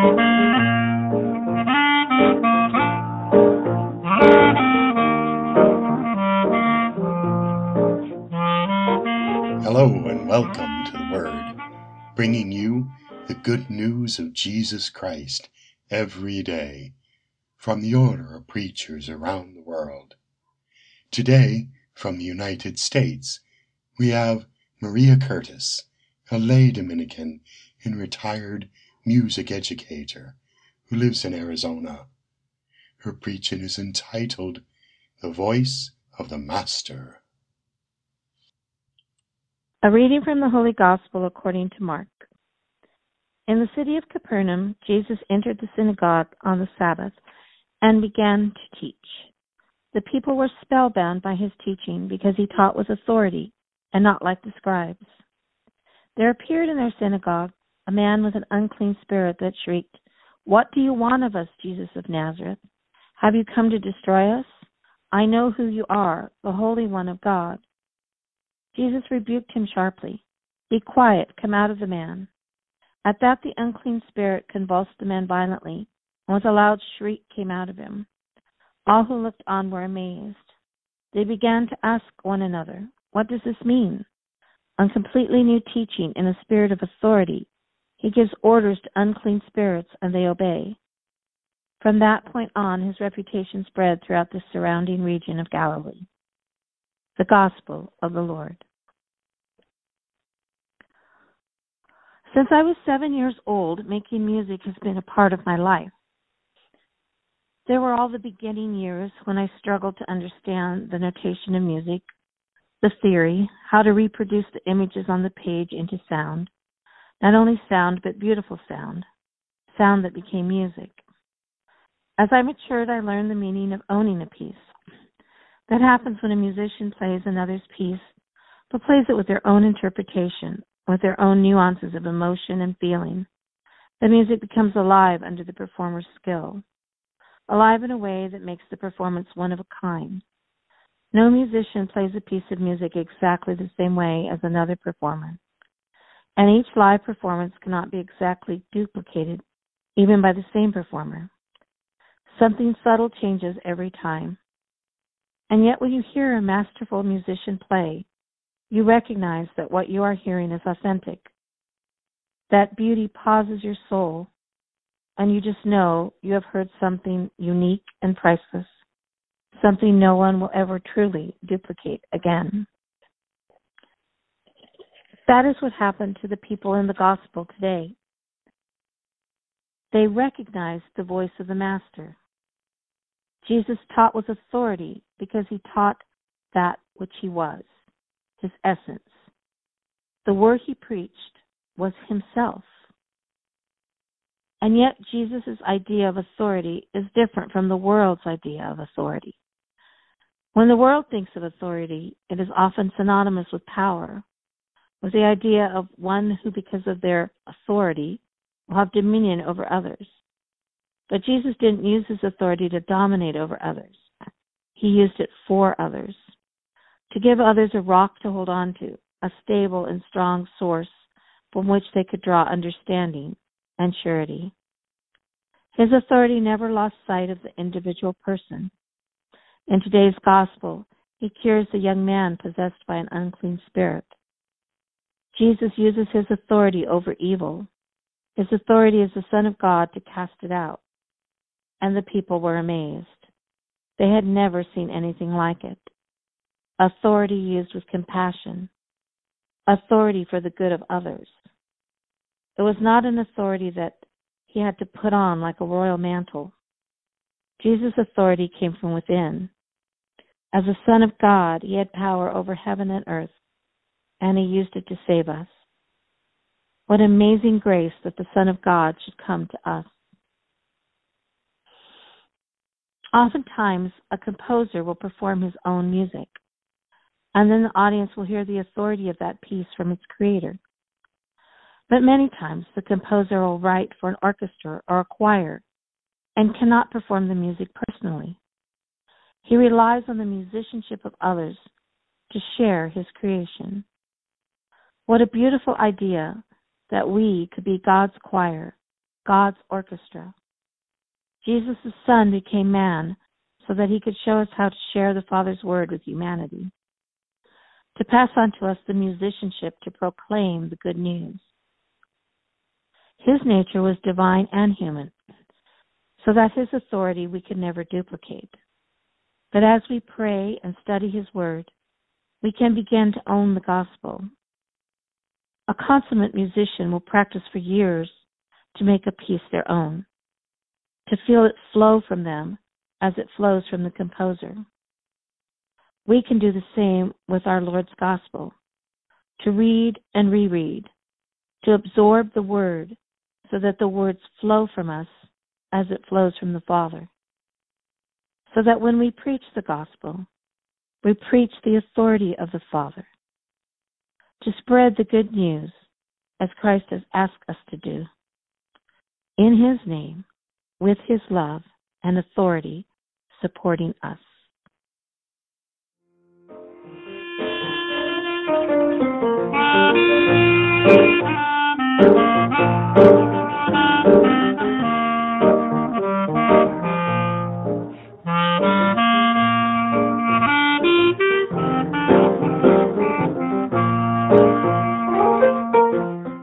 Hello and welcome to the Word, bringing you the good news of Jesus Christ every day from the order of preachers around the world. Today, from the United States, we have Maria Curtis, a lay Dominican and retired music educator who lives in Arizona. Her preaching is entitled, The Voice of the Master. A reading from the Holy Gospel according to Mark. In the city of Capernaum, Jesus entered the synagogue on the Sabbath and began to teach. The people were spellbound by his teaching because he taught with authority and not like the scribes. There appeared in their synagogue a man with an unclean spirit that shrieked, "What do you want of us, Jesus of Nazareth? Have you come to destroy us? I know who you are, the Holy One of God." Jesus rebuked him sharply. "Be quiet, come out of the man." At that the unclean spirit convulsed the man violently, and with a loud shriek came out of him. All who looked on were amazed. They began to ask one another, "What does this mean?" On completely new teaching in a spirit of authority, he gives orders to unclean spirits and they obey. From that point on, his reputation spread throughout the surrounding region of Galilee. The Gospel of the Lord. Since I was 7 years old, making music has been a part of my life. There were all the beginning years when I struggled to understand the notation of music, the theory, how to reproduce the images on the page into sound, not only sound, but beautiful sound that became music. As I matured, I learned the meaning of owning a piece. That happens when a musician plays another's piece, but plays it with their own interpretation, with their own nuances of emotion and feeling. The music becomes alive under the performer's skill, alive in a way that makes the performance one of a kind. No musician plays a piece of music exactly the same way as another performer, and each live performance cannot be exactly duplicated, even by the same performer. Something subtle changes every time. And yet when you hear a masterful musician play, you recognize that what you are hearing is authentic. That beauty pauses your soul, and you just know you have heard something unique and priceless, something no one will ever truly duplicate again. That is what happened to the people in the gospel today. They recognized the voice of the Master. Jesus taught with authority because he taught that which he was, his essence. The word he preached was himself. And yet Jesus' idea of authority is different from the world's idea of authority. When the world thinks of authority, it is often synonymous with power, with the idea of one who, because of their authority, will have dominion over others. But Jesus didn't use his authority to dominate over others. He used it for others, to give others a rock to hold on to, a stable and strong source from which they could draw understanding and surety. His authority never lost sight of the individual person. In today's gospel, he cures the young man possessed by an unclean spirit. Jesus uses his authority over evil. His authority as the Son of God to cast it out. And the people were amazed. They had never seen anything like it. Authority used with compassion. Authority for the good of others. It was not an authority that he had to put on like a royal mantle. Jesus' authority came from within. As the Son of God, he had power over heaven and earth, and he used it to save us. What amazing grace that the Son of God should come to us. Oftentimes, a composer will perform his own music, and then the audience will hear the authority of that piece from its creator. But many times, the composer will write for an orchestra or a choir and cannot perform the music personally. He relies on the musicianship of others to share his creation. What a beautiful idea that we could be God's choir God's orchestra. Jesus the Son became man so that he could show us how to share the Father's word with humanity, to pass on to us the musicianship to proclaim the good news. His nature was divine and human, so that his authority we could never duplicate. But as we pray and study his word, we can begin to own the gospel. A consummate musician will practice for years to make a piece their own, to feel it flow from them as it flows from the composer. We can do the same with our Lord's gospel, to read and reread, to absorb the word so that the words flow from us as it flows from the Father. So that when we preach the gospel, we preach the authority of the Father, to spread the good news as Christ has asked us to do. In his name, with his love and authority supporting us.